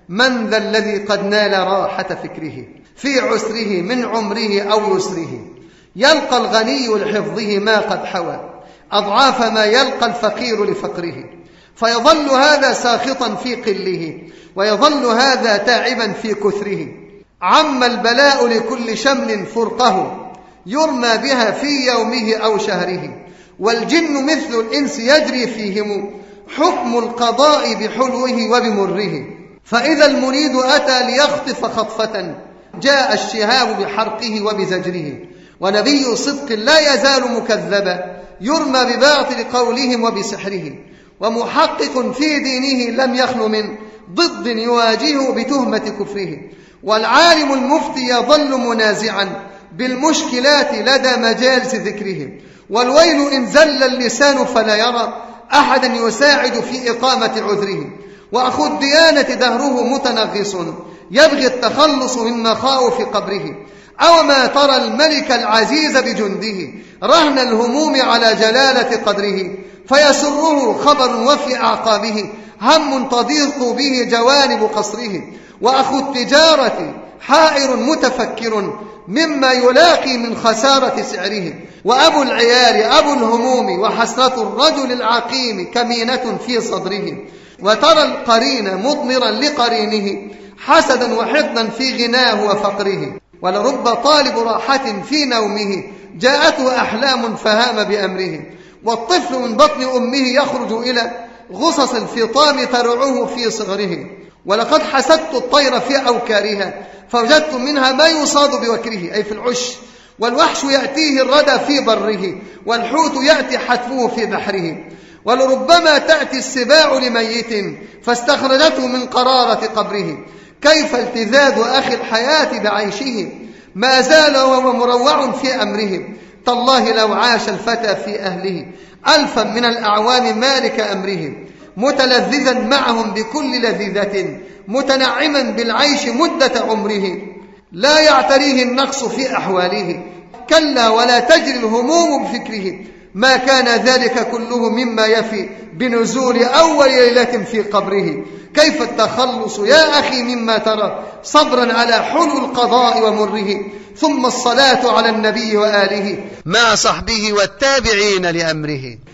من ذا الذي قد نال راحة فكره في عسره من عمره أو يسره؟ يلقى الغني لحفظه ما قد حوى أضعاف ما يلقى الفقير لفقره، فيظل هذا ساخطا في قله ويظل هذا تاعبا في كثره. عم البلاء لكل شمل فرقه يرمى بها في يومه أو شهره، والجن مثل الإنس يجري فيهم حكم القضاء بحلوه وبمره. فإذا المريد أتى ليخطف خطفة جاء الشهاب بحرقه وبزجره، ونبي صدق لا يزال مكذبا يرمى بباطل قولهم وبسحره، ومحقق في دينه لم يخل من ضد يواجهه بتهمة كفره. والعالم المفتي يظل منازعا بالمشكلات لدى مجالس ذكره، والويل إن زل اللسان فلا يرى أحدا يساعد في إقامة عذره. وأخو الديانة دهره متنغص يبغي التخلص من مخاوف قبره، أو ما ترى الملك العزيز بجنده رهن الهموم على جلالة قدره، فيسره خبر وفي أعقابه هم تضيق به جوانب قصره. وأخو التجارة حائر متفكر مما يلاقي من خسارة سعره، وأبو العيال أبو الهموم وحسرة الرجل العقيم كمينة في صدره. وترى القرين مضمرا لقرينه حسدا وحقدا في غناه وفقره، ولرب طالب راحة في نومه جاءته أحلام فهام بأمره. والطفل من بطن أمه يخرج إلى غصص الفطام ترعوه في صغره، ولقد حسدت الطير في أوكارها فوجدت منها ما يصاد بوكره أي في العش، والوحش يأتيه الردى في بره، والحوت يأتي حتفه في بحره. ولربما تأتي السباع لميت فاستخرجته من قرارة قبره. كيف التذاذ أخي الحياة بعيشه ما زال وهو مروع في أمره. تالله لو عاش الفتى في أهله ألفا من الأعوام مالك أمره، متلذذا معهم بكل لذيذة متنعما بالعيش مدة عمره، لا يعتريه النقص في أحواله كلا ولا تجري الهموم بفكره. ما كان ذلك كله مما يفي بنزول أول ليلة في قبره. كيف التخلص يا أخي مما ترى صبرا على حلو القضاء ومره، ثم الصلاة على النبي وآله مع صحبه والتابعين لأمره.